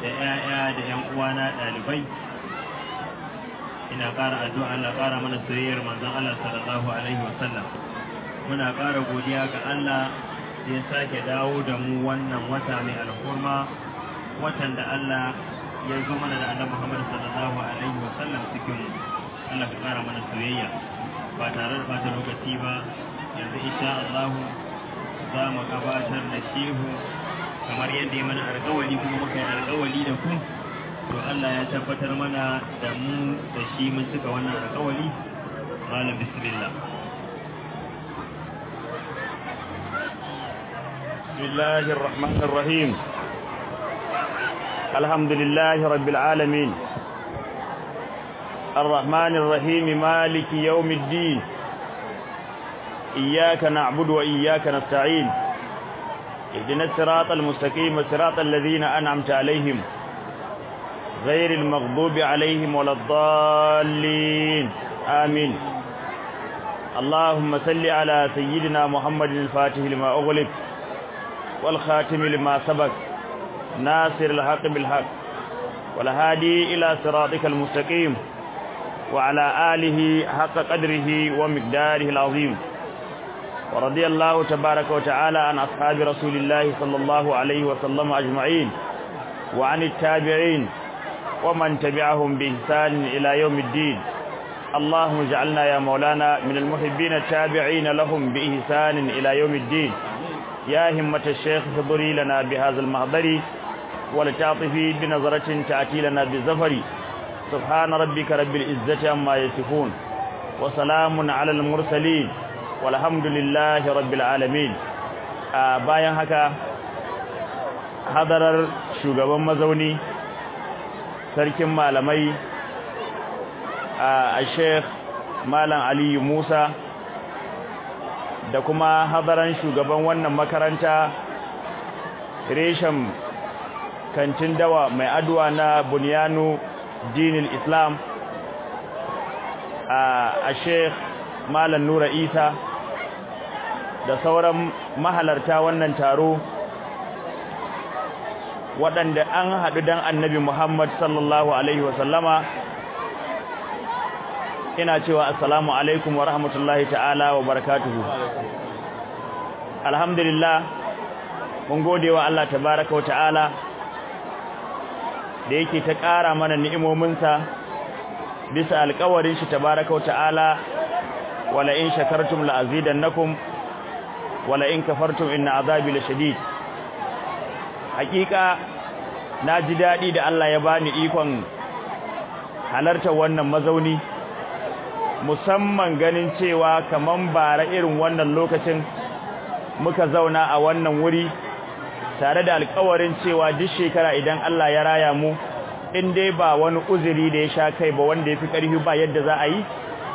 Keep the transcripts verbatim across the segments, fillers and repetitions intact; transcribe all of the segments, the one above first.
da ƴaƴa da ƴan uwana ɗalibai, ina ƙara addu'a Allah ƙara mana soyayyar manzon Allah sallallahu alaihi wasallam. Muna ƙara godiya ga Allah da ya sake dawo da mu wannan wata mai alhurma, watan da Allah ya zo mana da Annabi Muhammad sallallahu alaihi wasallam cikin Allah ka ƙara mana soyayya. Ba tare da bata lokaci ba, yanzu insha Allah za mu gabatar da shehu kamar yadda ya mana alƙawari kuma muka yi alƙawari da ku, to Allah ya tabbatar mana da mu da shi mun cika wannan alƙawari. Malam bismillah. Bismillahir Rahmanir Rahim. Alhamdulillahi Rabbil Alamin. Ar-Rahmanir Rahim, Maliki Yawmiddin. Iyyaka na'budu wa iyyaka nasta'in. Ihdinas siratal mustaqim, siratal ladzina an'amta 'alaihim, ghairil maghdubi 'alaihim waladdallin. Amin. Allahumma salli ala sayyidina Muhammadin al-Fatih lima ughliq wal khatim lima sabaq, nasiril haqqi bil haqq wal hadi ila siratikal mustaqim wa ala alihi haqqa qadrihi wa miqdarihi al-'azim. ورضي الله تبارك وتعالى عن أصحاب رسول الله صلى الله عليه وسلم أجمعين وعن التابعين ومن تبعهم بإحسان إلى يوم الدين. اللهم اجعلنا يا مولانا من المحبين التابعين لهم بإحسان إلى يوم الدين. يا همة الشيخ فضري لنا بهذا المحضر ولتعطفي بنظرة تأتي لنا بالزفر. سبحان ربك رب العزة عما يصفون وسلام على المرسلين walhamdulillahi rabbil alamin. A bayan haka, hadarar shugaban mazauni sarkin malamai a Sheikh Malam Aliyu Musa da kuma hadaran shugaban wannan makaranta reshen kantin dawa mai aduwa na Bunyanu Dinil Islam a Sheikh Malam Nura Isa da sauran mahalarta wannan taro waɗanda an haɗu dan Annabi Muhammad sallallahu alaihi wasallama, ina cewa assalamu alaikum wa rahmatullahi ta'ala wa barakatuhu. Alhamdulillah, mun gode wa Allah tabaraka wa ta'ala da yake ta ƙara mana ni'imominsa bisa alƙawarin shi tabaraka wa ta'ala, wala in shakartum la azidannakum wala in kafartum inna azabi lashadid. Hakika na ji dadi da Allah ya bani ikon halartar wannan mazauni, musamman ganin cewa kaman bara irin wannan lokacin muka zauna a wannan wuri tare da alƙawarin cewa duk shekara idan Allah ya raya mu, in dai ba wani uzuri da ya sha kai ba wanda yafi ƙarfi ba yadda za a yi,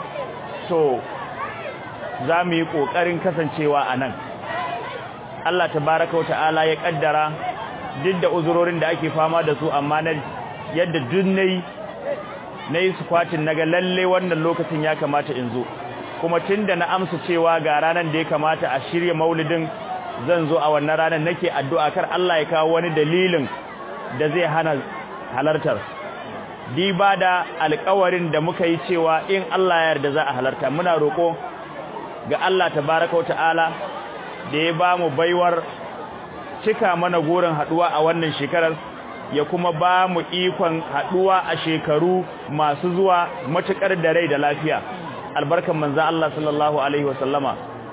to za mu yi ƙoƙarin kasancewa a nan. Allah tabaraka wa ta'ala ya ƙaddara duk da uzurorin da ake fama da su, amma na yadda duk nayi nayi squatin naga lalle wannan lokacin ya kamata in zo, kuma tunda na amsa cewa ga ranar da ya kamata a shirye maulidin zan zo a wannan ranar, nake addu'a kar Allah ya kawo wani dalilin da zai hana halartar. Diba da alƙawarin da muka yi cewa in Allah ya yarda za a halarta, muna roƙo ga Allah tabaraka wa ta'ala da ya ba mu baiwar cika mana gurin haduwa a wannan shekarar, ya kuma ba mu ikon haduwa a shekaru masu zuwa matukar da rai da lafiya, albarkan manzo Allah sallallahu alaihi wasallama.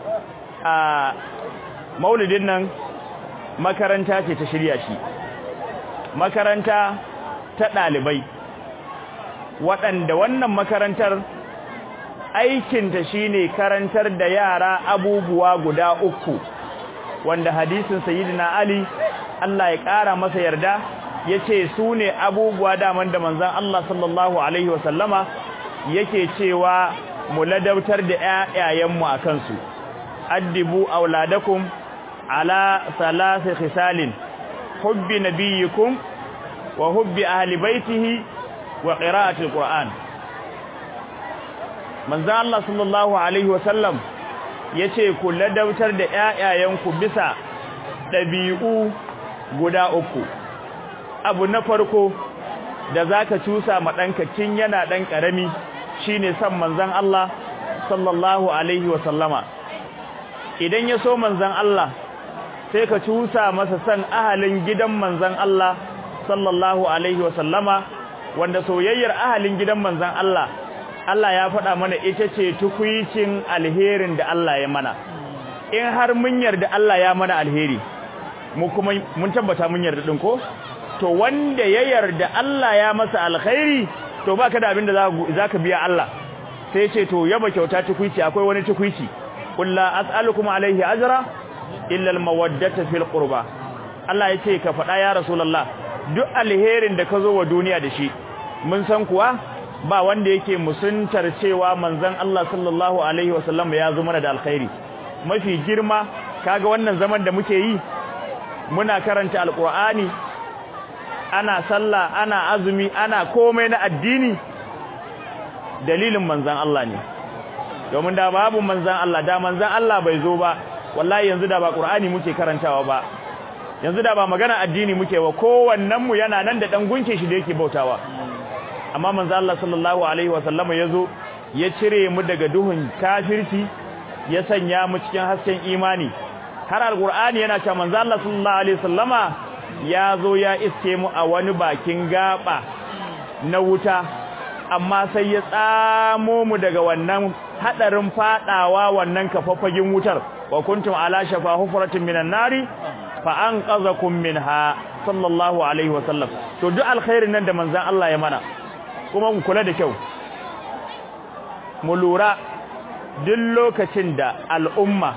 A maulidin nan makaranta ce ta shirya shi, makaranta ta dalibai waɗanda wannan makarantar aikinta shine karantar da yara abubuwa guda uku, wanda hadisin sayyidina Ali Allah ya ƙara masa yarda yace su ne abubuwa daman da manzon Allah sallallahu alaihi wasallama yake cewa mu ladabtar da ƴaƴayenmu akan su. Addibu auladakum ala thalathi khisalin: hubbi nabiyikum wa hubbi ahli baitihi wa qira'ati alquran. Manzo Allah sallallahu alaihi wasallam yace ku ladautar da ƴaƴayenku bisa dabi'u guda uku. abu na farko da zaka cusa ma danka kin yana dan karami shine san manzon Allah sallallahu alaihi wa sallama idan ya so manzon Allah sai ka cusa masa san ahalin gidan manzon Allah sallallahu alaihi wa sallama wanda soyayyar ahalin gidan manzon Allah Allah ya faɗa mana ita ce tukuicin alherin da Allah ya mana in har mun yarda Allah ya mana alheri mu kuma mun tabbata mun yarda din ko to wanda ya yarda Allah ya masa alkhairi to baka da abin da zaka biya Allah sai ce to yaba kyauta tukuici akwai wani tukuici qul la as'alukum alayhi ajra illa almawaddata fil qurba Allah yace ka faɗa ya rasulullah duk alherin da ka zo wa duniya da shi mun san kuwa ba wanda yake musuntar cewa manzon Allah sallallahu alaihi wasallam ya zo mana da alkhairi mafi girma kaga wannan zaman da muke yi muna karanta alqur'ani ana sallah ana azumi ana komai na addini dalilin manzon Allah ne domin da babu manzon Allah da manzon Allah bai zo ba wallahi yanzu da ba qur'ani muke karantawa ba yanzu da ba magana addini muke wa kowannen mu yana nan da dan gunke shi da yake bautawa amma manzon Allah sallallahu alaihi wasallama yazo ya cire mu daga duhun kafirci ya sanya mu cikin hasken imani har alqur'ani yana cewa manzon Allah sallallahu alaihi wasallama ya zo ya iske mu a wani bakin gaba na wuta amma sai ya tsamo mu daga wannan hadarin fadawa wannan kafaffagin wutar wa kuntum ala shafa hufratin minan nari fa anqazakum minha sallallahu alaihi wasallam to duk alkhairin nan da manzon Allah ya mana kuma mu kula da kyau mu lura duk lokacin da al'umma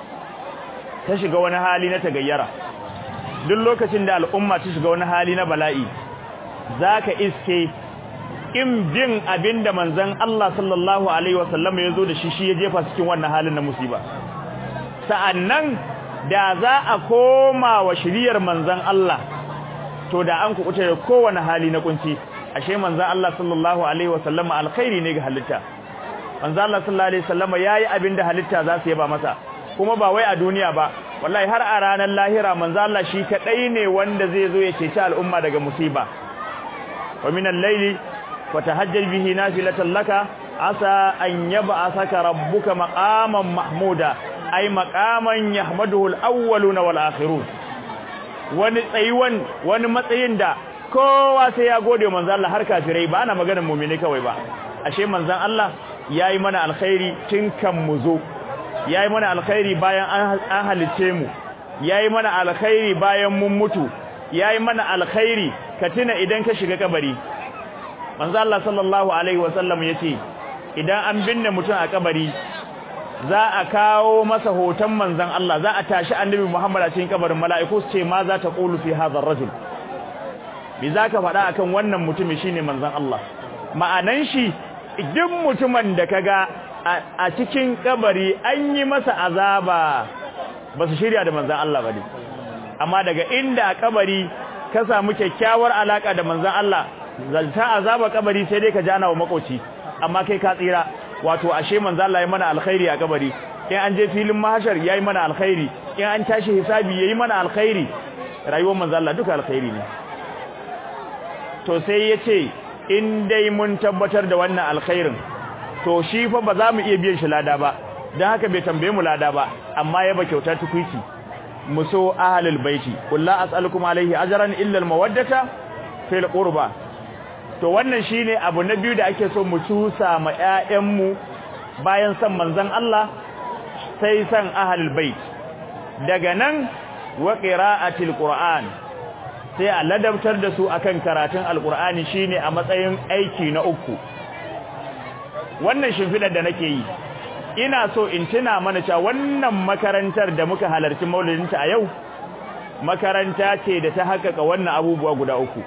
ta shiga wani hali na tagayyara duk lokacin da al'umma ta shiga wani hali na bala'i zaka iske in bin abinda manzon Allah sallallahu alaihi wasallam ya zo da shi shi ya jefa cikin wannan halin na musiba sa'annan da za a koma wa shiriyar manzon Allah to da an kuɓuta da kowane hali na kunci ashe manzon Allah sallallahu alaihi wasallam alkhairi ne ga halitta manzon Allah sallallahu alaihi wasallam yayi abinda halitta za su yaba masa kuma ba wai a duniya ba wallahi har a ranar lahira manzon Allah shi kadai ne wanda zai zo ya ceci al'umma daga musiba wa minal layli fatahajjal bihi nafilatan laka asa an yab'athaka rabbuka maqaman mahmuda ay maqaman yahmaduhu al-awwaluna wal akhirun wani tsayuwan wani matsayin da kowa sai ya gode manzon Allah har kafirai ba ana maganar mu'mini kawai ba ashe manzon Allah yayi mana alkhairi tun kan mu zo yayi mana alkhairi bayan an halice mu yayi mana alkhairi bayan mun mutu yayi mana alkhairi ka tuna idan ka shiga kabari manzo Allah sallallahu alaihi wasallam yace idan an binne mutum a kabari za a kawo masa hoton manzon Allah za a tashi annabi Muhammad a cikin kabarin mala'iku su ce ma za ta qulu fi hadha ar-rajul bi zaka faɗa akan wannan mutumi shine manzon Allah ma'anan shi duk mutumin da kaga a cikin kabari an yi masa azaba ba su shirya da manzon Allah bane amma daga inda a kabari ka samu kyakkyawar alaka da manzon Allah zalta azaba kabari sai dai ka jana wa makoci amma kai ka tsira wato ashe manzo Allah ya mana alkhairi a kabari in an je filin mahashar yayi mana alkhairi in an tashi hisabi yayi mana alkhairi rayuwar manzo Allah duka alkhairi ne to sai yace in dai mun tabbatar da wannan alkhairin to shi fa ba za mu iya biyan shi lada ba dan haka bai tambaye mu lada ba amma ya ba kyauta tukuici muso ahlul baiti kullu as'alukum alaihi ajran illa almawaddata fil qurba to wannan shine abu na biyu da ake so mu tusa ma ƴaƴanmu bayan san manzon Allah sai san ahlul bait daga nan wa qira'atil qur'an sai a ladabtar da su akan karatun alqur'ani shine a matsayin aiki na uku wannan shimfidar da nake yi ina so in tuna mana cewa wannan makarantar da muka halarci maulidinta a yau makaranta ce da ta haƙƙaƙa wannan abubuwa guda uku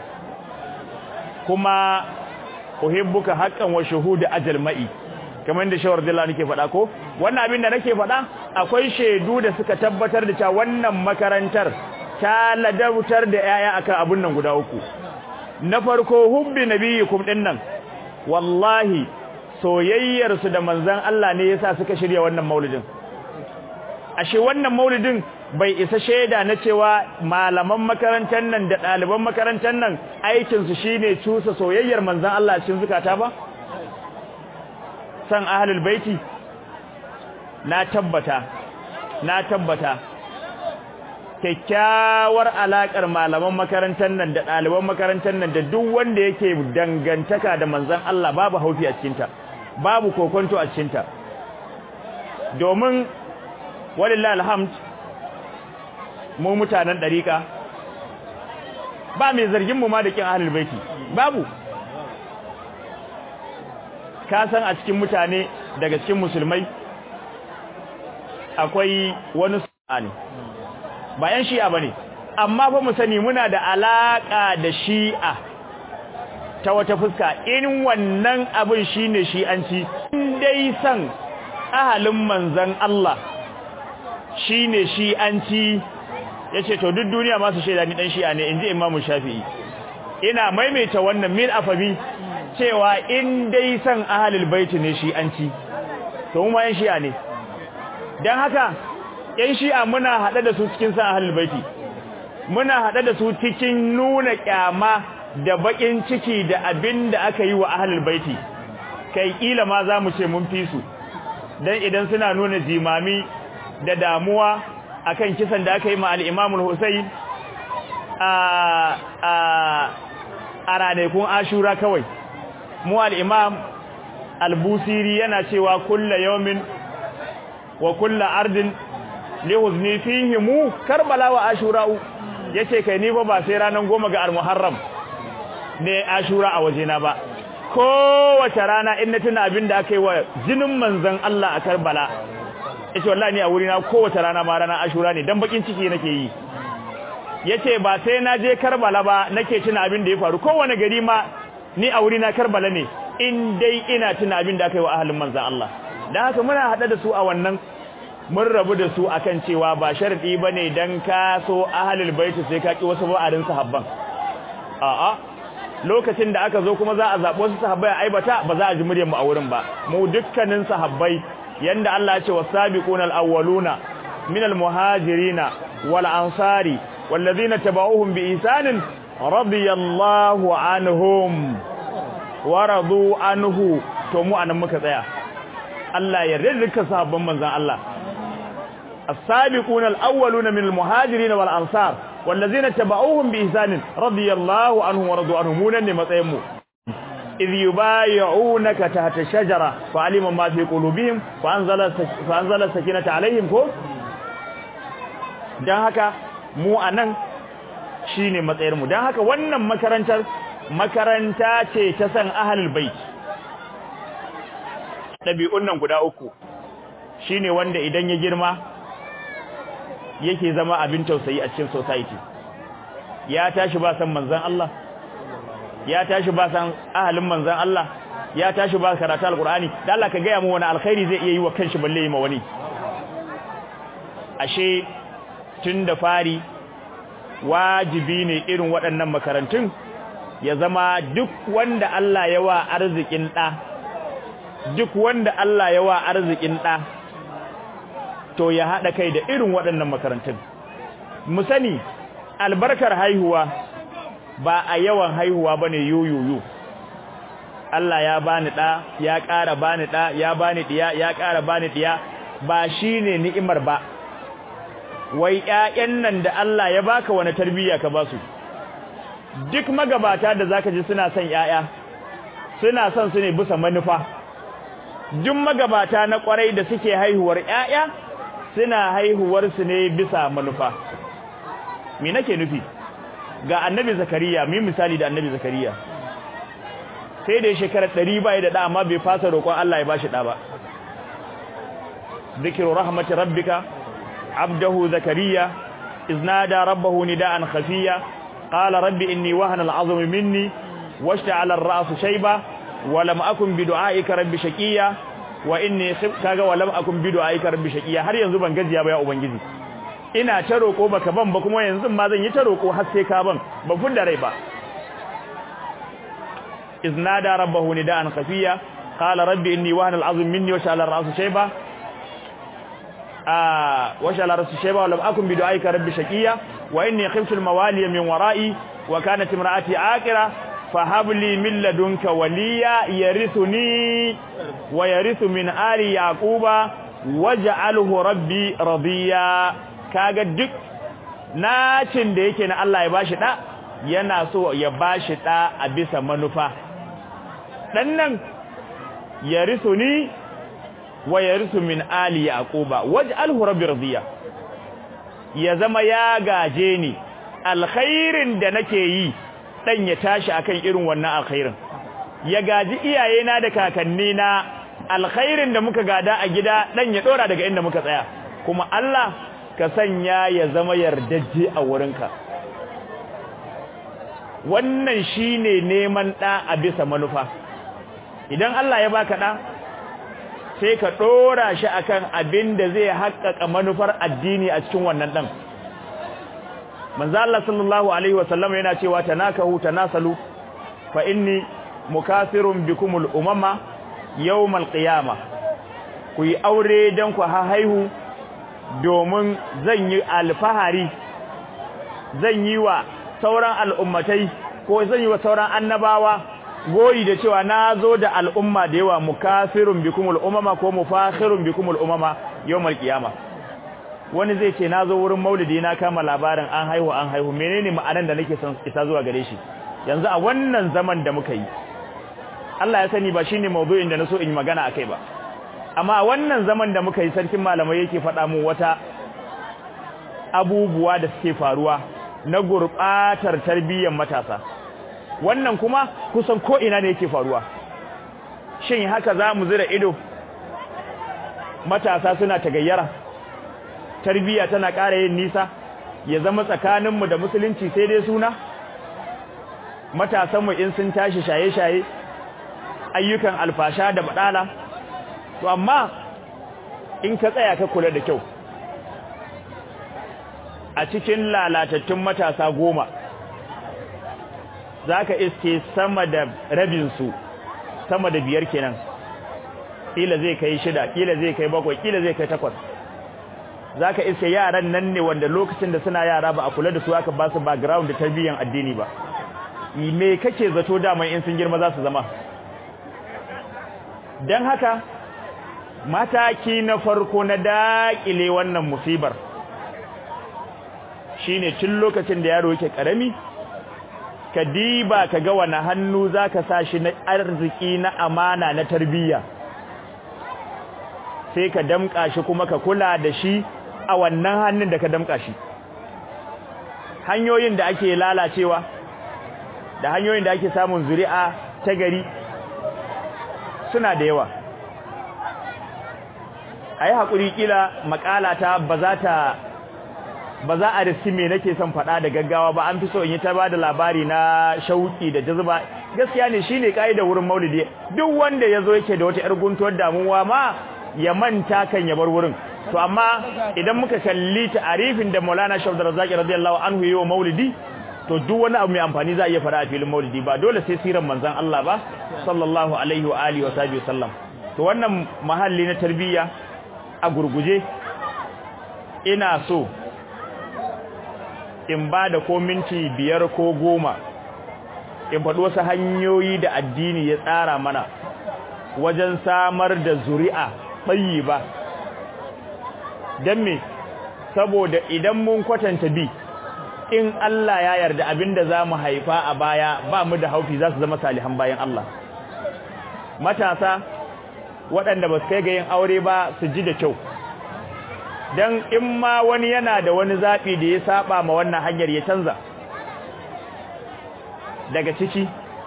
kuma uhibbuka haqqan wa shuhud ajal ma'i kamar da shawar dilla nake faɗa ko wannan abin da nake faɗa akwai shaidu da suka tabbatar da cewa wannan makarantar ta ladautar da yaya akan abun nan guda uku na farko hubbi nabiyikum dinnan wallahi soyayyar su da manzon Allah ne yasa suka shirya wannan maulidin ashe wannan maulidin bai isa shaida na cewa malaman makarantar nan da ɗaliban makarantar nan aikinsu shine cusa soyayyar manzon Allah cikin zukata ba san ahlul baiti na tabbata na tabbata kyakkyawar alakar malaman makarantar nan da ɗaliban makarantar nan da duk wanda yake dangantaka da manzon Allah babu haufi a cikin ta babu kokonto a cikin ta domin walillahi alhamd mu mutanen dariƙa ba mai zargin mu ma da kin ahlul baiti babu ka san a cikin mutane daga cikin musulmai akwai wani su'ani ba yan shi'a bane amma fa mu sani muna da alaka da shi'a ta wata fuska in wannan abin shine shi'anci in dai san ahalin manzon Allah shine shi'anci yace to duk duniya ma su shaida ni dan shi'a ne inji Imam Shafi'i ina maimaita wannan min afabi cewa in dai san ahlul bait ne shi'anci to mu ma yan shi'a ne dan haka yan shi'a muna hada da su cikin san ahlul bait muna hada da su cikin nuna kyama da bakin ciki da abinda aka yi wa ahlul bait kai kila ma zamu ce mun fi su dan idan suna nuna jimami da damuwa akan kisan da aka yi ma al-Imam al-Husayn a a a ranakun Ashura kawai mu al-Imam al-Busiri yana cewa kullu yawmin wa kullu ardin li huzni fihi mu Karbala wa Ashura yace kai ni ba ba sai ranan goma ga al-Muharram ne Ashura a wajena ba kowace rana in na tuna abin da aka yi wa jinin manzon Allah a Karbala yace wallahi ni a wuri na kowace rana ma rana Ashura ne dan bakin ciki nake yi yace ba sai na je Karbala ba nake tuna abin da ya faru kowane gari ma ni a wuri na Karbala ne in dai ina tuna abin da aka yi wa ahlul manzon Allah dan haka muna hada da su a wannan mun rabu da su akan cewa ba sharadi bane dan ka so ahlul bait sai ka ki wasu ba'arin sahabban a'a lokacin da aka zo kuma za a zabo su sahabbai a aibata ba za a ji muryar mu a wurin ba mu dukkanin sahabbai yanda Allah ya ce wasabiqunal awwaluna minal muhajirina wal ansari wallazina tabauhum bi ihsanin radiyallahu anhum wa radu anhu to mu anan muka tsaya Allah ya yarda sahabban manzon Allah as-sabiqunal awwaluna minal muhajirina wal ansar wallazina tabauhum bi ihsanin radiyallahu anhum wa radu anhum mun ne matsayin mu إذ يبايعونك تحت الشجرة فعلم ما في قلوبهم فأنزل فأنزل السكينة عليهم كو dan haka mu anan shine matsayar mu dan haka wannan makarantar makaranta ce ta san ahlul bait dabi'un nan guda uku shine wanda idan ya girma yake zama abin tausayi a cikin society ya tashi ba san manzon Allah ya tashi ba san ahalin manzon Allah ya tashi ba karatu alqur'ani dan Allah ka ga mu wani alkhairi zai iya yi wa kanshi balle yi ma wani ashe tunda fari wajibi ne irin waɗannan makarantun ya zama duk wanda Allah ya wa arzikin da duk wanda Allah ya wa arzikin da to ya hada kai da irin waɗannan makarantun mu sani albarkar haihuwa ba a yawan haihuwa bane yoyoyo Allah ya bani da ya ƙara bani da ya bani diya ya ƙara bani diya ba shine ni'imar ba wai ƴaƴan nan da Allah ya baka wani tarbiyya ka basu duk magabata da zaka ji suna son ƴaƴa suna son su ne bisa manufa duk magabata na kwarai da suke haihuwar ƴaƴa suna haihuwar su ne bisa manufa me nake nufi ga annabi zakariya mi misali da annabi zakariya sai da shekara ɗari bai da da amma bai fasa roƙon Allah ya bashi da ba zikru rahmati rabbika abdahu zakariya iznada rabbahu nidaan khafiya qala rabbi inni wahana al'azmu minni washta'ala ar-ra'su shayba wa lam akun bi du'aika rabbi shaqiya wa inni kaga wa lam akun bi du'aika rabbi shaqiya har yanzu ban gajiya ba ya ubangiji ina ta roko baka ban ba kuma yanzu ma zan yi ta roko har sai ka ban ba fun da rai ba iznada rabbahu nidaan khafiya qala rabbi inni wahana al'azmu minni wa sha'ala ar-ra'su shayba a wa shala rasu shayba wa lam akun bi du'aika rabbi shaqiya wa inni khiftu al-mawaliya min wara'i wa kanat imra'ati aqira fahab li min ladunka waliya yarithuni wa yarithu min ali yaquba waj'alhu rabbi radiya. kaga duk nacin da yake na Allah ya bashi da yana so ya bashi da a bisa manufa. dan nan yarithuni wa yarithu min ali yaquba waj'alhu rabbi radiya, ya zama ya gaje ni alkhairin da nake yi dan ya tashi akan irin wannan alkhairin, ya gaji iyayena da kakannina alkhairin da muka gada a gida dan ya dora daga inda muka tsaya. kuma Allah ka sanya ya zama yardajje a wurinka. wannan shine neman da a bisa manufa. idan Allah ya baka da sai ka dora shi akan abin da zai haƙƙaƙa manufar addini a cikin wannan dan. manzo Allah sallallahu alaihi wasallam yana cewa tanakahu tanasalu fa inni mukathirun bikumul umama yawmal qiyamah. ku yi aure dan ku haihu domin zan yi alfahari, zan yi wa sauran al'ummatai ko zan yi wa sauran annabawa goyi da cewa na zo da al'umma da yawa. mukathirun bikumul umama ko mufakhirun bikumul umama yawmal qiyamah. wani zai ce na zo wurin maulidi na kama labarin an haihu an haihu menene ma'anar da nake son isa zuwa gare shi yanzu a wannan zaman da muka yi. Allah ya sani ba shine mawdu'in da naso in yi magana akai ba, amma a wannan zaman da muka yi sarkin malamai yake faɗa mu wata abubuwa da suke faruwa na gurbatar tarbiyyar matasa. wannan kuma kusan ko ina ne yake faruwa. shin haka za mu zira ido matasa suna tagayyara, tarbiyya tana ƙara yin nisa, ya zama tsakaninmu da musulunci sai dai suna? matasanmu in sun tashi shaye-shaye, ayyukan alfasha da badala. to amma in ka tsaya ka kula da kyau, a cikin lalatattun matasa goma zaka iske sama da rabinsu, sama da biyar kenan, kila zai kai shida, kila zai kai bakwai, kila zai kai takwas. zaka iske yaran nan ne wanda lokacin da suna yara ba a kula da su aka ba su background da tarbiyyar addini ba. me kake zato daman in sun girma za su zama? dan haka mataki na farko na dakile wannan musibar shine tun lokacin da yaro yake karami ka diba ka ga wani hannu zaka sashi na arziki na amana na tarbiyya, sai ka damka shi kuma ka kula da shi a wannan hannun da ka damka shi. hanyoyin da ake lalacewa da hanyoyin da ake samun zuri'a ta gari suna da yawa. ayi hakuri kila makalata ba za ta ba za a riski me nake son faɗa da gaggawa ba, an fi so in yi ta bada labari na shauki da jazba. gaskiya ne shine kaidar wurin maulidi, duk wanda yazo yake da wata yar guntuwar damuwa ma ya manta kan ya bar wurin. to amma idan muka kalli ta'arifin da Maulana Sheikh Abdul Razzaq radiyallahu anhu yayi wa maulidi, to duk wani abu mai amfani za a iya fara a filin maulidi, ba dole sai siran manzon Allah ba sallallahu alaihi wa alihi wa sahbihi wasallam. to wannan mahalli na tarbiyya a gurguje ina so in ba da ko minti biyar ko goma in faɗi wasu hanyoyi da addini ya tsara mana wajen samar da zuri'a tayyiba. dan me? saboda idan mun kwatanta bi, in Allah ya yarda abinda zamu haifa a baya ba mu da haufi za su zama salihan bayan Allah. matasa waɗanda ba su kai ga yin aure ba su ji da kyau, dan in ma wani yana da wani zaɓi da ya saba ma wannan hanyar ya canza. daga ciki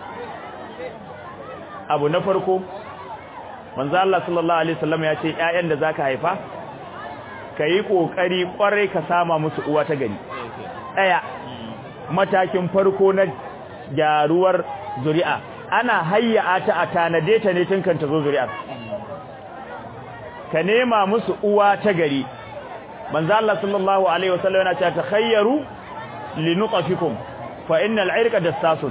abu na farko, manzo Allah sallallahu alaihi wasallam ya ce ƴaƴan da zaka haifa kai kokari kwarai ka sama musu uwa ta gari. daya matakin farko na gyaruwar zuri'a, ana hayya ta a tanade ta ne tun kan ta zo zuri'ar. ka nema musu uwa ta gari. manzo Allah sallallahu alaihi wasallam yana cewa takhayyaru linutfikum fa innal irqa dassasun.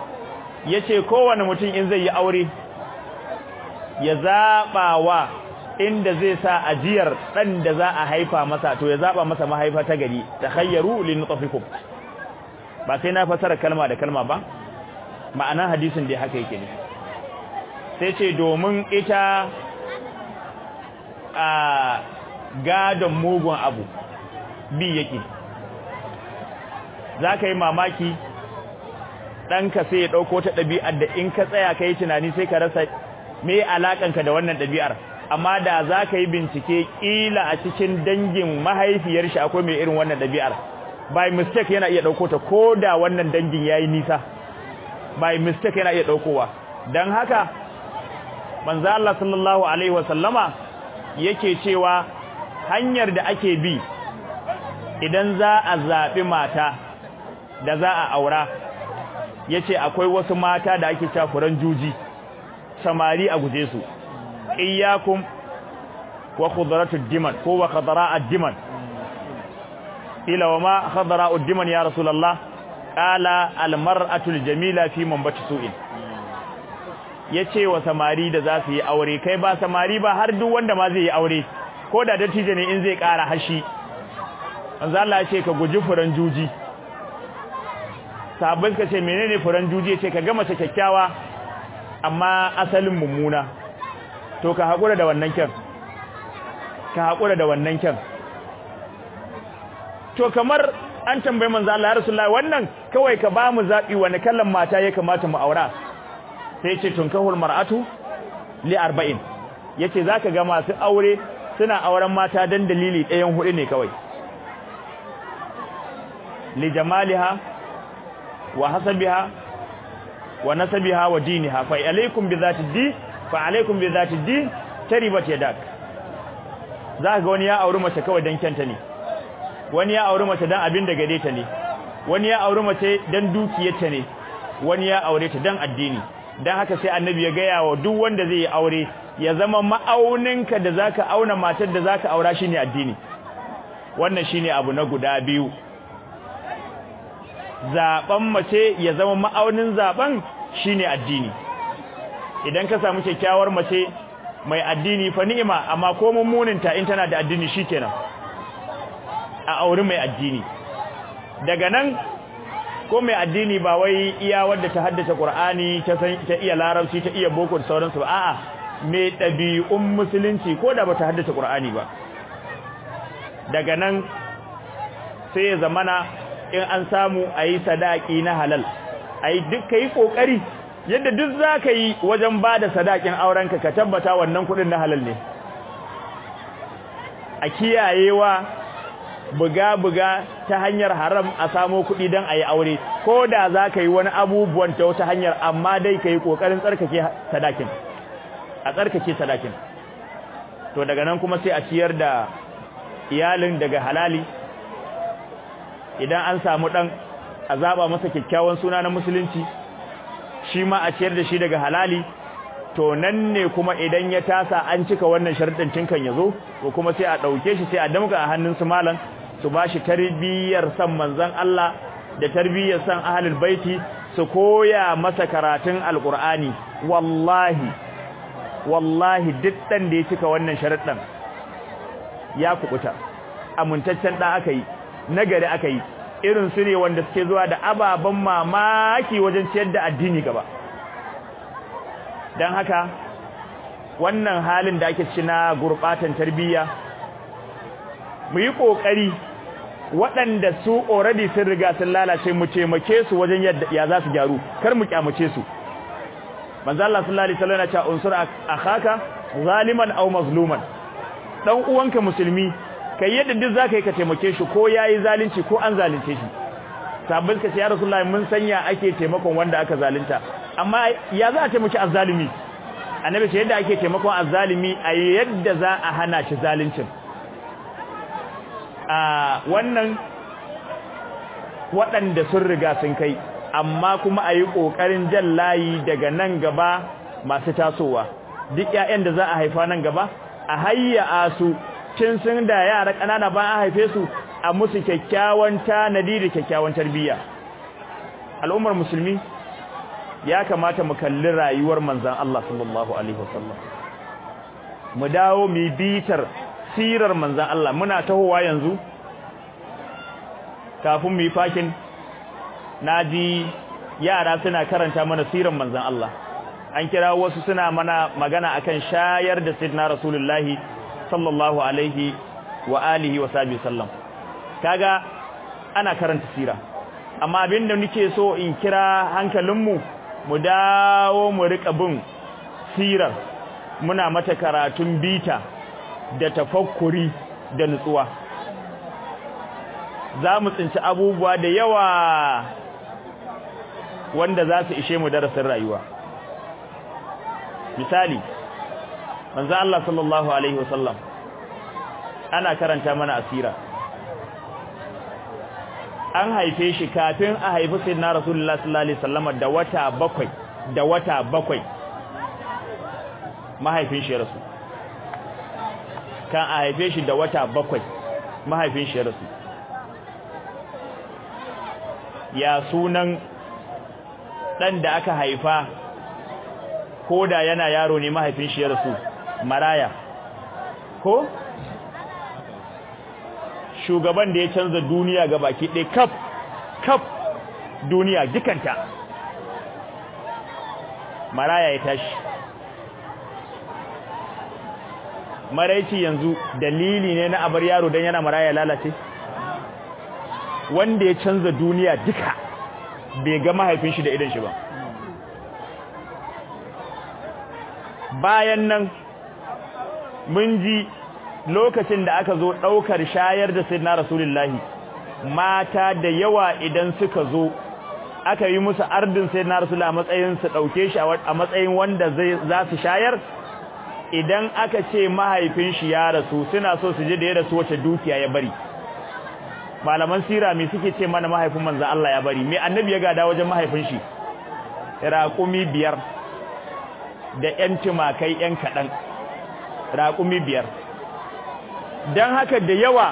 yace kowanne mutum in zai yi aure ya zaba wa inda zai sa ajiyar dan da za a haifa masa to ya zaba masa mahaifa ta gari takhayyaru linutfikum ba sai na fasara kalma da kalma ba ma'ana hadisin da haka yake ne sai ce domin ita a gadon mugun abu bi yake zaka yi mamaki ɗanka sai ya ɗauko ta ɗabi'ar da in ka tsaya ka yi tunani sai ka rasa me alaƙanka da wannan ɗabi'ar amma da za ka yi bincike ƙila a cikin dangin mahaifiyar shi akwai mai irin wannan ɗabi'ar by mistake yana iya ɗauko ta ko da wannan dangin ya yi nisa by mistake yana iya ɗaukowa don haka manzo Allah sallallahu alaihi wasallama yake cewa hanyar da ake bi idan za a zaɓi mata da za a aura yace akwai wasu mata da ake cewa furan juji samari a guje su iyyakum wa khudratud diman ko wa khadra'ad diman ila wa ma khadra'ud diman ya rasulullah qala al mar'atul jamila fi manbati su'in yace wa samari da za su yi aure kai ba samari ba har duk wanda ma zai yi aure ko da dattijo ne in zai ƙara hashi manzo Allah ya ce ka guji furan juji sahabbai suka ce menene furan juji ce ka ga mace kyakkyawa amma asalin mummuna to ka hakura da wannan kyan ka hakura da wannan kyan to kamar an tambaye manzo Allah ya rasulullahi wannan kawai ka ba mu zabi wani kallon mata ya kamata mu aura sai ce tunkahul mar'atu li arba'in yace zaka ga masu aure suna auren mata dan dalili ɗayan hudu ne kawai li jamaliha wa hasabiha wa nasabiha wa diniha fa alaykum bi zati di fa alaykum bi zati di taribat yadak zaka ga wani ya auri mace kawai dan kyanta ne wani ya auri mace dan abin da gare ta ne wani ya auri mace dan dukiyarta ne wani ya aure ta dan addini dan haka sai annabi ya gaya wa duk wanda zai yi aure ya zama ma'auninka da zaka auna matar da zaka aura shine addini wannan shine abu na guda biyu zaben mace ya zama ma'aunin zaben shine addini idan ka samu kyakkyawar mace mai addini fa ni'ima amma ko mummunin ta in tana da addini shikenan a aure mai addini daga nan ko mai addini ba wai iya wadda ta haddace Qur'ani ta san ta iya larabci ta iya boko da sauransu ba a'a mai dabi'un musulunci ko da bata haddace Qur'ani ba daga nan sai ya zamana in an samu ayi sadaki na halal ayi duk kai kokari yadda duk zaka yi wajen bada sadakin aurenka ka tabbata wannan kudin na halal ne a kiyayewa buga-buga ta hanyar haram a samo kuɗi don a yi aure ko da za ka yi wani abubuwan ta wata hanyar amma dai ka yi ƙoƙarin tsarkake sadakin a tsarkake sadakin to daga nan kuma sai a ciyar da iyalin daga halali idan an samu ɗan a zaɓa masa kyakkyawan suna na musulunci shi ma a ciyar da shi daga halali to nan ne kuma idan ya tasa an cika wannan sharuɗin tinkan ya zo ko kuma sai a ɗauke shi sai a damka a hannun su malam su ba shi tarbiyyar san manzon Allah da tarbiyyar san ahlul baiti su koya masa karatun alqur'ani wallahi wallahi duk dan da ya cika wannan sharuɗin ya kubuta amintaccen da aka yi nagari aka yi irin su ne wanda suke zuwa da ababan mamaki wajen ciyar da addini gaba dan haka wannan halin da ake ciki na gurbatan tarbiyya mu yi kokari waɗanda su already sun riga sun lalace mu taimake su wajen yadda ya za su gyaru kar mu kyamace su manzo Allah sallallahu alaihi wasallam ya ce unsur akhaka zaliman aw mazluman dan uwanka musulmi kai yadda duk zaka yi ka taimake shi ko yayi zalunci ko an zalunce shi sabbin ka ce ya rasulullahi mun sanya ake taimakon wanda aka zalunta amma ya za a taimaki azzalimi annabi ce yadda ake taimakon azzalimi a yadda za a hana shi zaluncin a wannan waɗanda sun riga sun kai amma kuma a yi ƙoƙarin jan layi daga nan gaba masu tasowa duk ƴaƴan da za a haifa nan gaba a hayya su cin sun da yara ƙanana ba a haife su a musu kyakkyawan tanadi da kyakkyawan tarbiyya al'ummar musulmi ya kamata mu kalli rayuwar manzon Allah sallallahu alaihi wasallam mu dawo mu bitar sirar manzon Allah. Muna tahowa yanzu kafin mu yi fakin naji yara suna karanta mana sirar manzon Allah. An kira wasu suna mana magana akan shayar da sayyidina rasulullahi sallallahu alaihi wa alihi wa sahbihi sallam. Kaga ana karanta sira, amma abinda nake so in kira hankalinmu mu dawo mu rika bin sirar, muna mata karatun bita da tafakkuri da nutsuwa. Za mu tsinci abubuwa da yawa wanda za su ishe mu darasin rayuwa. Misali, manzo Allah sallallahu alaihi wasallam ana karanta mana asira. An haife shi kafin a haifi sayyidina Rasulullah sallallahu alaihi wasallam da wata bakwai da wata bakwai mahaifin shi rasu. Kan a haife shi da wata bakwai mahaifin shi rasu. Ya sunan dan da aka haifa ko da yana yaro ne mahaifin shi ya rasu? Maraya. Ko shugaban da ya canza duniya gabaki ɗaya kaf kaf duniya dukanta maraya ya tashi. Maraici yanzu dalili ne na abar yaro dan yana maraya lalace? Wanda ya canza duniya duka bai ga mahaifin shi da idan shi ba. Bayan nan mun ji lokacin da aka zo daukar shayar da sayyidina rasulullahi, mata da yawa idan suka zo aka yi musu ardin sayyidina rasulullahi a matsayin su dauke shi a matsayin wanda zai za su shayar, idan aka ce mahaifin shi ya rasu suna so su ji da ya rasu wace dukiya ya bari. Malaman sira me suke ce mana mahaifin manzo Allah ya bari? Me annabi ya gada wajen mahaifin shi? Raqumi biyar da ƴan timakai ƴan kadan. Raqumi biyar. Dan haka da yawa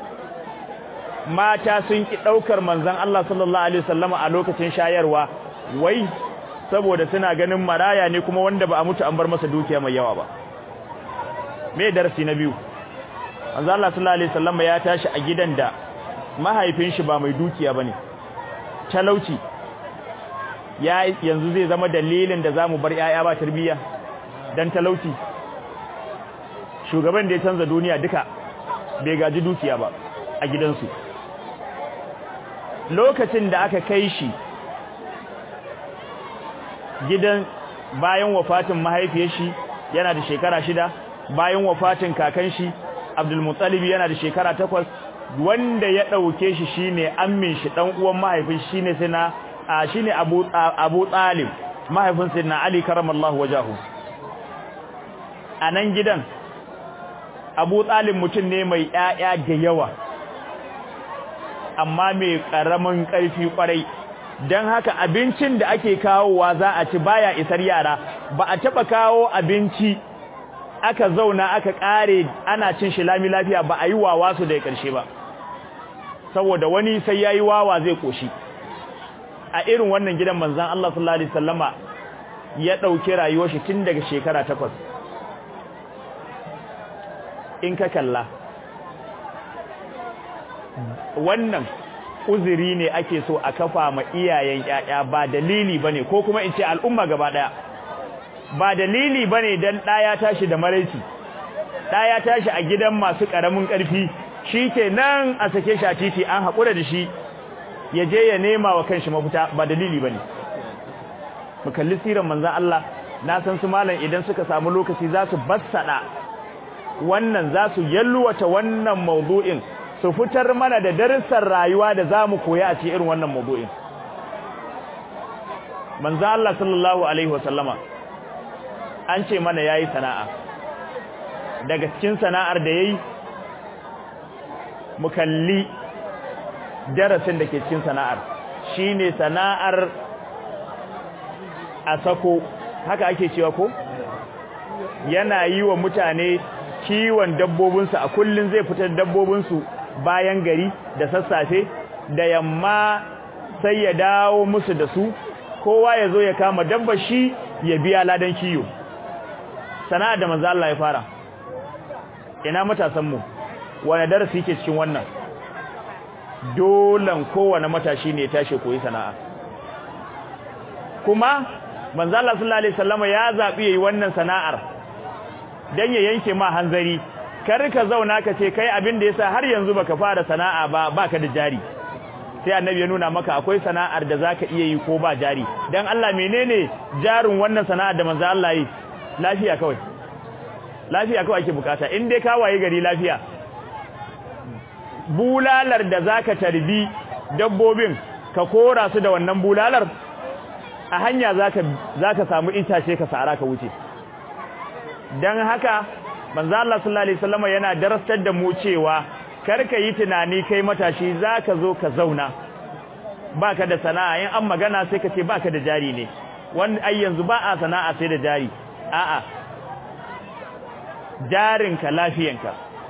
mata sun ki daukar manzon Allah sallallahu alaihi wasallama a lokacin shayarwa, wai saboda suna ganin maraya ne kuma wanda ba a mutu an bar masa dukiya mai yawa ba. Me darasi na biyu? Manzon Allah sallallahu alaihi wasallama ya tashi a gidan da mahaifin shi ba mai dukiya bane. Talauci ya yanzu zai zama dalilin da zamu bar yaya ba tarbiyya dan talauci. Shugaban da ya canza duniya duka bai gaji dukiya ba a gidansu. Lokacin da aka kai shi gidan bayan wafatin mahaifiyar shi yana da shekara shida, bayan wafatin kakan shi Abdul Muttalib yana da shekara takwas, wanda ya dauke shi shine ammin shi dan uwan mahaifin shi shine sai na shine Abu Abu Talib, mahaifin sayyidina Ali karamallahu wajahu. Anan gidan Abu Talib mutum ne mai ƴaƴa da yawa, amma mai karamin karfi kwarai. Dan haka abincin da ake kawowa za a ci baya isar yara. Ba a taba kawo abinci aka zauna aka kare ana cin shi lami lafiya ba a yi wawa su da karshe ba, saboda wani sai yayi wawa zai koshi. A irin wannan gidan manzon Allah sallallahu alaihi wasallama ya dauki rayuwar shi tun daga shekara takwas. In ka kalla wannan uzuri ne ake so a kafa ma iyayen ƴaƴa, ba dalili bane, ko kuma in ce al'umma gaba daya ba dalili bane dan da ya tashi da maraici, da ya tashi a gidan masu karamin karfi shikenan a sake shi a titi an hakura da shi ya je ya nema wa kanshi mafita, ba dalili bane. Mu kalli sirar manzon Allah, na san su malam idan suka samu lokaci za su bassada wannan, za su yalwata wannan mawdu'in, su fitar mana da darussan rayuwa da zamu koya a cikin irin wannan mawdu'in. Manzo Allah sallallahu alaihi wasallama an ce mana yayi sana'a, daga cikin sana'ar da yayi mu kalli darasin da ke cikin sana'ar, shine sana'ar asako, haka ake cewa ko? Yana yi wa mutane kiwon dabbobinsu, a kullun zai fitar dabbobinsu bayan gari da sassafe, da yamma sai ya dawo musu da su, kowa ya zo ya kama dabbar shi ya biya ladan kiyo. Sana'ar da manzo Allah ya fara ina matasan mu wani darasi yake cikin wannan dolan kowane matashi ne ya tashi koyi sana'a kuma manzo Allah sallallahu alaihi wasallam ya zabi yayi wannan sana'ar dan ya yanke ma hanzari kar ka zauna ka ce kai abin da yasa har yanzu baka fara sana'a ba baka da jari sai annabi ya nuna maka akwai sana'ar da zaka iya yi ko ba jari dan Allah menene jarin wannan sana'ar da manzo Allah yi lafiya kawai lafiya kawai ake bukata in dai ka waye gari lafiya bulalar da zaka tarbi dabbobin ka kora su da wannan bulalar a hanya zaka zaka samu itace ka sara ka wuce dan haka manzo Allah sallallahu alaihi wasallam yana darastar da mu cewa karka yi tunani kai matashi zaka zo ka zauna baka da sana'a in an magana sai ka ce baka da jari ne wanda ai yanzu ba a sana'a sai da jari a'a jarinka lafiyanka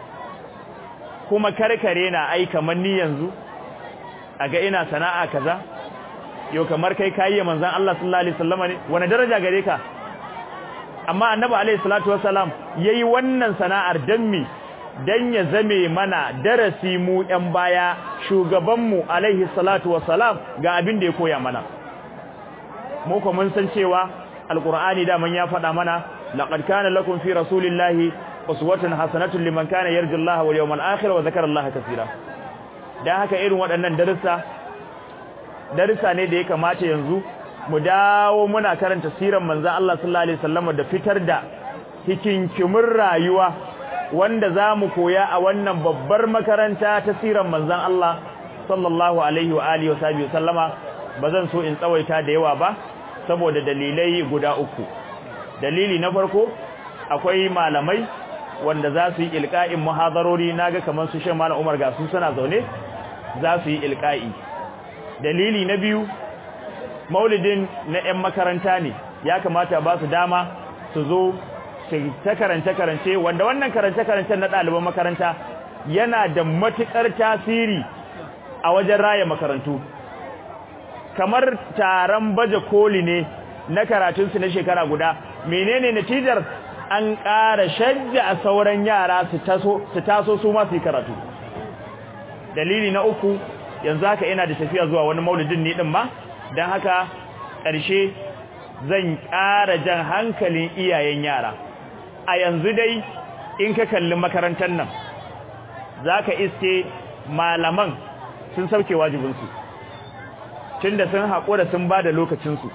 kuma karkare na ai kamar ni yanzu aga ina sana'a kaza yo kamar kai kai manzon Allah sallallahu alaihi wasallam ne wani daraja gare ka amma annabi alaihi salatu wasalam yayi wannan sana'ar dan mi dan ya zame mana darasi mu ɗan baya shugaban mu alaihi salatu wasalam ga abin da ya koya mana mu ko mun san cewa alqur'ani da man ya faɗa mana laqad kana lakum fi rasulillahi uswatun hasanatun liman kana yarju Allah wal yawmal akhir wa dhakara Allah kaseera dan haka irin waɗannan darussa darussa ne da ya kamata yanzu mu dawo muna karanta sirar manzo Allah sallallahu alaihi wasallam da fitar da hikinkimin rayuwa wanda zamu koya a wannan babbar makaranta ta sirar manzon Allah sallallahu alaihi wa alihi wa sahbihi sallama bazan so in tsawaita da yawa ba saboda dalilai guda uku dalili na farko akwai malamai wanda za su yi ilqa'in muhadarori naga kaman su Sheikh Malam Umar ga su suna zaune za su yi ilqa'i dalili na biyu maulidin na ƴan makaranta ne ya kamata ba su dama su zo su ta karance-karance wanda wannan karance-karancen na ɗaliban makaranta yana da matuƙar tasiri a wajen raya makarantu kamar taron baje koli ne na karatunsu na shekara guda menene natijar an ƙara shajja a sauran yara su taso su taso su ma su yi karatu dalili na uku yanzu haka ina da tafiya zuwa wani maulidin ne din ma dan haka ƙarshe zan ƙara jan hankalin iyayen yara a yanzu dai in ka kalli makarantar nan zaka iske malaman sun sauke wajibinsu tunda sun haƙura sun bada lokacinsu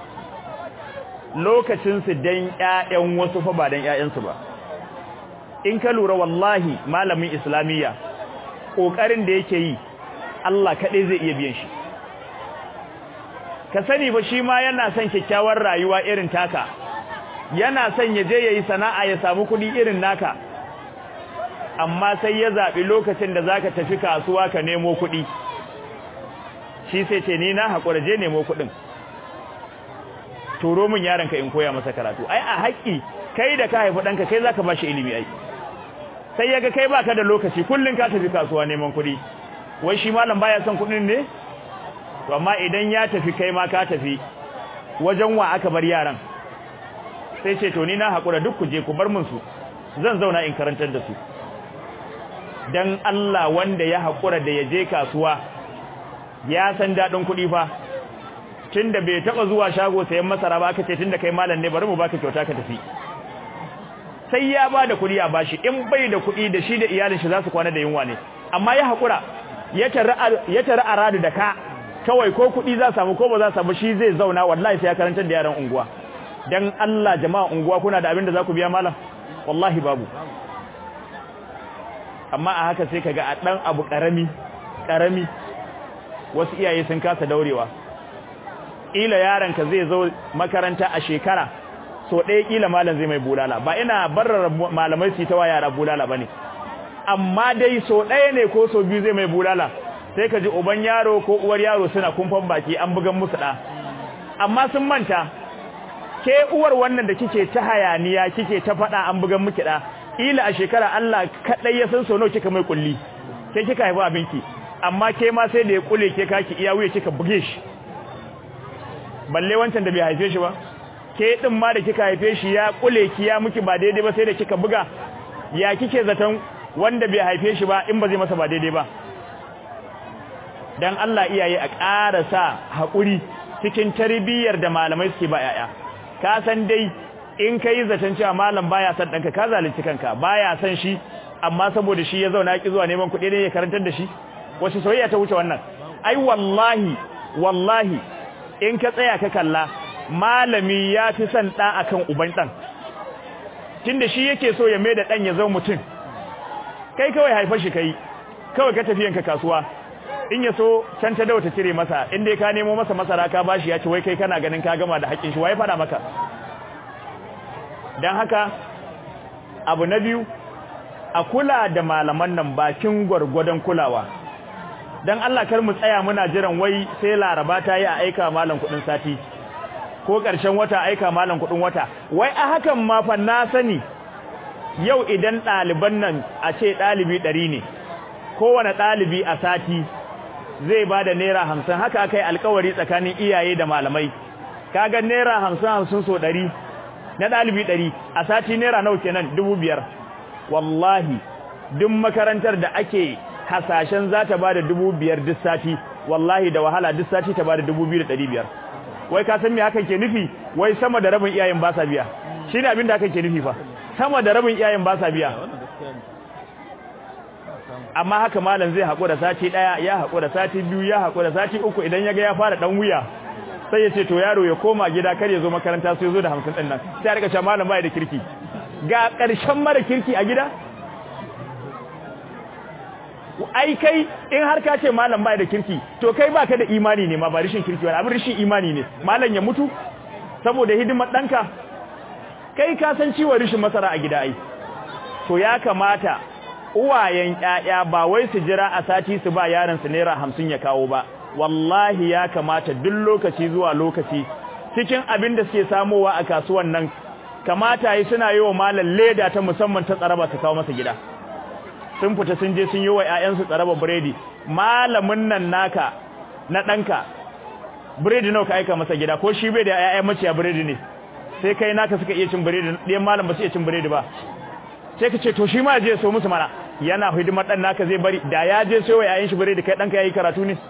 lokacinsu dan ƴaƴan wasu fa ba dan ƴaƴansu ba in ka lura wallahi malamin islamiyya ƙoƙarin da yake yi Allah kaɗai zai iya biyan shi ka sani ba shi ma yana son kyakkyawar rayuwa irin taka yana son ya je yayi sana'a ya samu kuɗi irin naka amma sai ya zabi lokacin da zaka tafi kasuwa ka nemo kuɗi shi sai ce ni na hakura je nemo kuɗin turo min yaron ka in koya masa karatu ai a haƙi kai da ka haifi danka kai zaka bashi ilimi ai sai yaga kai baka da lokaci kullun ka tafi kasuwa neman kuɗi wai shi malam baya son kuɗin ne to amma idan ya tafi kai ma ka tafi wajen wa aka bar yaran sai ce to ni na hakura duk ku je ku bar mun su zan zauna in karantar da su dan Allah wanda ya hakura da ya je kasuwa ya san dadin kuɗi fa tunda bai taba zuwa shago sayan masara ba aka ce tunda kai malam ne bari mu baka kyauta ka tafi sai ya bada kuɗi a bashi in bai da kuɗi da shi da iyalin shi za su kwana da yunwa ne amma ya hakura ya tara ya tara aradu da ka kawai ko kuɗi za samu ko ba za samu shi zai zauna wallahi sai ya karantar da yaran unguwa dan Allah jama'a unguwa kuna da abin da za ku biya malam wallahi babu amma a haka sai kaga a dan abu karami karami wasu iyaye sun kasa daurewa ila yaron ka zai zo makaranta a shekara so ɗaya kila malam zai mai bulala ba ina barrar malamai su ta wa yara bulala bane amma dai so ɗaya ne ko so biyu zai mai bulala sai ka ji uban yaro ko uwar yaro suna kumfan baki an bugan musu da amma sun manta ke uwar wannan da kike ta hayaniya kike ta fada an bugan miki da ila a shekara Allah kadai ya san so nawa kika mai kulli ke kika haifa abinki amma ke ma sai da ya kule ke kaki iya wuya kika buge shi balle wancan da bai haife shi ba ke din ma da kika haife shi ya kule ki ya miki ba daidai ba sai da kika buga ya kike zaton wanda bai haife shi ba in ba zai masa ba daidai ba dan Allah iyaye a ƙara sa haƙuri cikin tarbiyyar da malamai suke ba yaya ka san dai in kai zaton cewa malam baya san danka ka zalunci kanka baya san shi amma saboda shi ya zauna yaki zuwa neman kuɗi ne ya karantar da shi wace soyayya ta wuce wannan ai wallahi wallahi in ka tsaya ka kalla malami ya fi san da akan uban dan tunda shi yake so ya mai da dan ya zama mutum kai kawai haifar shi kai kawai ka tafi yanka kasuwa in ya so can ta dawo ta cire masa in dai ka nemo masa masara ka bashi ya ce wai kai kana ganin ka gama da haƙin shi wai fada maka dan haka abu na biyu a kula da malaman nan bakin gwargwadon kulawa dan Allah kar mu tsaya muna jiran wai sai Laraba ta yi a aika malam kudin sati ko ƙarshen wata aika malam kudin wata wai a hakan ma fa na sani yau idan ɗaliban nan a ce ɗalibi ɗari ne kowane ɗalibi a sati zai ba da naira hamsin haka aka yi alkawari tsakanin iyaye da malamai kaga naira hamsin hamsin so ɗari na ɗalibi ɗari a sati naira nawa kenan dubu biyar wallahi duk makarantar da ake hasashen za ta ba da dubu biyar duk sati wallahi da wahala duk sati ta ba da dubu biyu da ɗari biyar wai ka san me hakan ke nufi wai sama da rabin iyayen ba sa biya shine abin da hakan ke nufi fa sama da rabin iyayen ba sa biya amma haka malam zai haƙura sati ɗaya ya haƙura sati biyu ya haƙura sati uku idan ya ga ya fara ɗan wuya sai ya ce to yaro ya koma gida kar ya zo makaranta sai ya zo da hamsin ɗin nan sai a rika cewa malam bai da kirki ga ƙarshen mara kirki a gida ai kai in har ka ce malam bai da kirki to kai baka da imani ne ma ba rishin kirki ba abin rishin imani ne malam ya mutu saboda hidimar ɗanka kai ka san ciwon rishin masara a gida ai to ya kamata uwayen ƴaƴa ba wai su jira a sati su ba yaron su naira hamsin ya kawo ba wallahi ya kamata duk lokaci zuwa lokaci cikin abin da suke samowa a kasuwan nan kamata yi suna yi wa malam leda ta musamman ta tsaraba su kawo masa gida sun fita sun je sun yi wa ƴaƴansu tsaraba biredi malamin nan naka na ɗanka biredi nawa ka aika masa gida ko shi bai da ƴaƴa maciya biredi ne sai kai naka suka iya cin biredi ɗayan malam ba su iya cin biredi ba sai ka ce to shi ma je so musu mana yana hidimar dan naka zai bari da ya je sai wa yayin shi biredi kai danka yayi karatu ne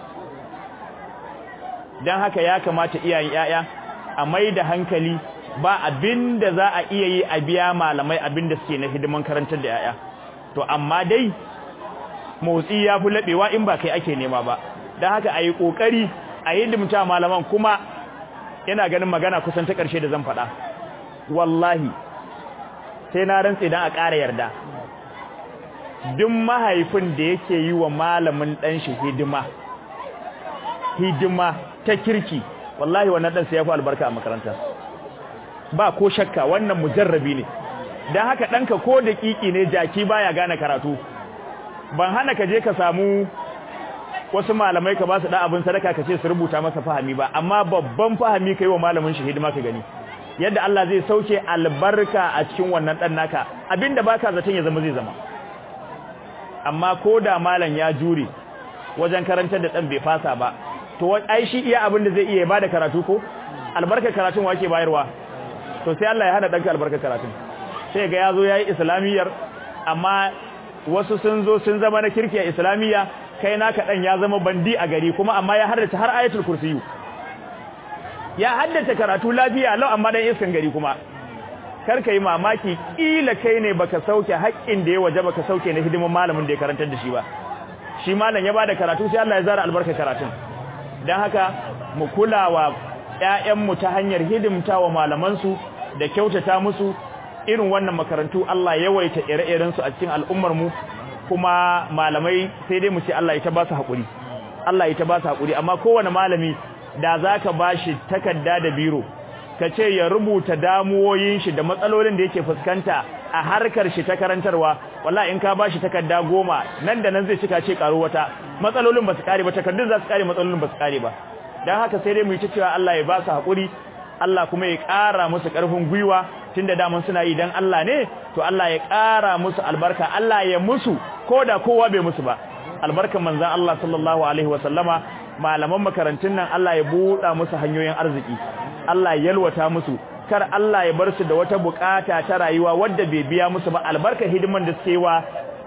dan haka ya kamata iyayen yaya a mai da hankali ba abinda za a iya yi a biya malamai abinda suke na hidiman karantar da yaya to amma dai motsi ya fi labewa in ba kai ake nema ba dan haka ayi kokari a hidimta malaman kuma ina ganin magana kusan ta karshe da zan faɗa wallahi sai na rantse dan a ƙara yarda duk mahaifin da yake yi wa malamin dan shi hidima hidima ta kirki wallahi wannan dan sai ya fi albarka a makaranta ba ko shakka wannan mujarrabi ne dan haka danka ko da kiki ne jaki baya gane karatu ban hana ka je ka samu wasu malamai ka ba su da abin sadaka ka ce su rubuta masa fahimi ba amma babban fahimi kai wa malamin shi hidima ka gani yadda Allah zai sauke albarka a cikin wannan dan naka abinda baka zaton ya zama zai zama amma koda malam ya jure wajen karantar da dan bai fasa ba to ai shi iya abin da zai iya bada karatu ko albarka karatun wake bayarwa to sai Allah ya hada danka albarka karatun sai ga yazo yayi islamiyyar amma wasu sun zo sun zama na kirki a islamiyya kai naka dan ya zama bandi a gari kuma amma ya haddace har ayatul kursiyu ya haddace karatu lafiya lau amma dan iskan gari kuma karka yi mamaki kila kai ne baka sauke haƙƙin da ya waje baka sauke na hidimin malamin da ya karantar da shi ba shi malam ya bada karatu sai Allah ya zara albarka karatun dan haka mu kulawa ƴaƴan mu ta hanyar hidimtawa malaman su da kyautata musu irin wannan makarantu Allah ya yawaita ire-iren su a cikin al'ummar mu kuma malamai sai dai mu ce Allah ya ta ba su haƙuri Allah ya ta ba su haƙuri amma kowane malami da zaka bashi takarda da biro kace ya rubuta damuwoyin shi da matsalolin da yake fuskanta a harkar shi ta karantarwa wallahi in ka bashi takarda goma nan da nan zai cika ce karo wata matsalolin ba su kare ba takardun za su kare matsalolin ba su kare ba dan haka sai dai mu yi ta cewa Allah ya ba su hakuri Allah kuma ya ƙara musu ƙarfin gwiwa tunda daman suna yi dan Allah ne to Allah ya ƙara musu albarka Allah ya musu koda kowa bai musu ba albarkan manzon Allah sallallahu alaihi wasallama malaman makarantun nan Allah ya buɗa musu hanyoyin arziki Allah ya yalwata musu kar Allah ya bar su da wata bukata ta rayuwa wadda bai biya musu ba albarka hidiman da suke wa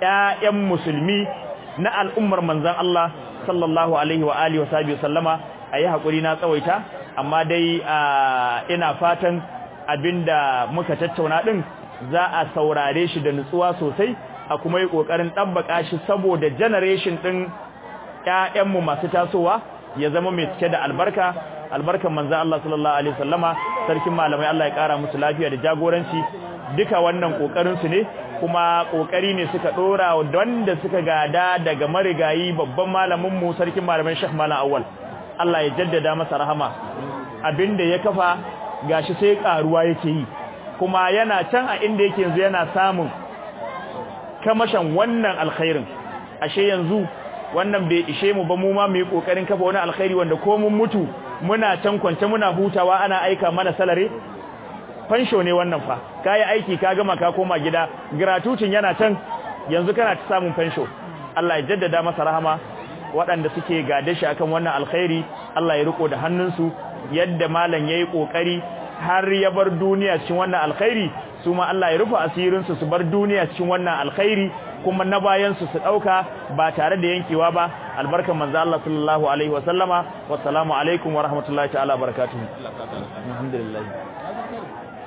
ƴaƴan musulmi na al'ummar manzon Allah sallallahu alaihi wa alihi wa sahbihi sallama. Ayi hakuri na tsawaita, amma dai ina fatan abinda muka tattauna din za a saurare shi da nutsuwa sosai, a kuma yi kokarin tabbaka shi saboda generation din ƴaƴanmu masu tasowa ya zama mai cike da albarka, albarkan manzon Allah sallallahu alaihi wasallama. Sarkin malamai Allah ya kara musu lafiya da jagoranci, duka wannan kokarin su ne, kuma kokari ne suka dora wanda suka gada daga marigayi babban malamin mu sarkin malamai Sheikh Malam Awwal. Allah ya jaddada masa rahama. Abinda ya kafa gashi sai karuwa yake yi, kuma yana can a inda yake yanzu yana samun kamashan wannan alkhairin. Ashe yanzu wannan bai ishe mu ba, mu ma mu yi kokarin kafa wani alkhairi wanda ko mun mutu muna can kwance muna hutawa ana aika mana salare. Fansho ne wannan fa, kai aiki ka gama ka koma gida, gratuitin yana can, yanzu kana ta samun fansho. Allah ya jaddada masa rahama. Waɗanda suke gade shi akan wannan alkhairi Allah ya riko da hannunsu, yadda malam yayi kokari har ya bar duniya cikin wannan alkhairi, su ma Allah ya rufe asirin su su bar duniya cikin wannan alkhairi, kuma na bayan su su dauka ba tare da yankewa ba. Albarkan manzo Allah sallallahu alaihi wa sallama. Wassalamu alaikum wa rahmatullahi ta'ala barakatuh. Alhamdulillah.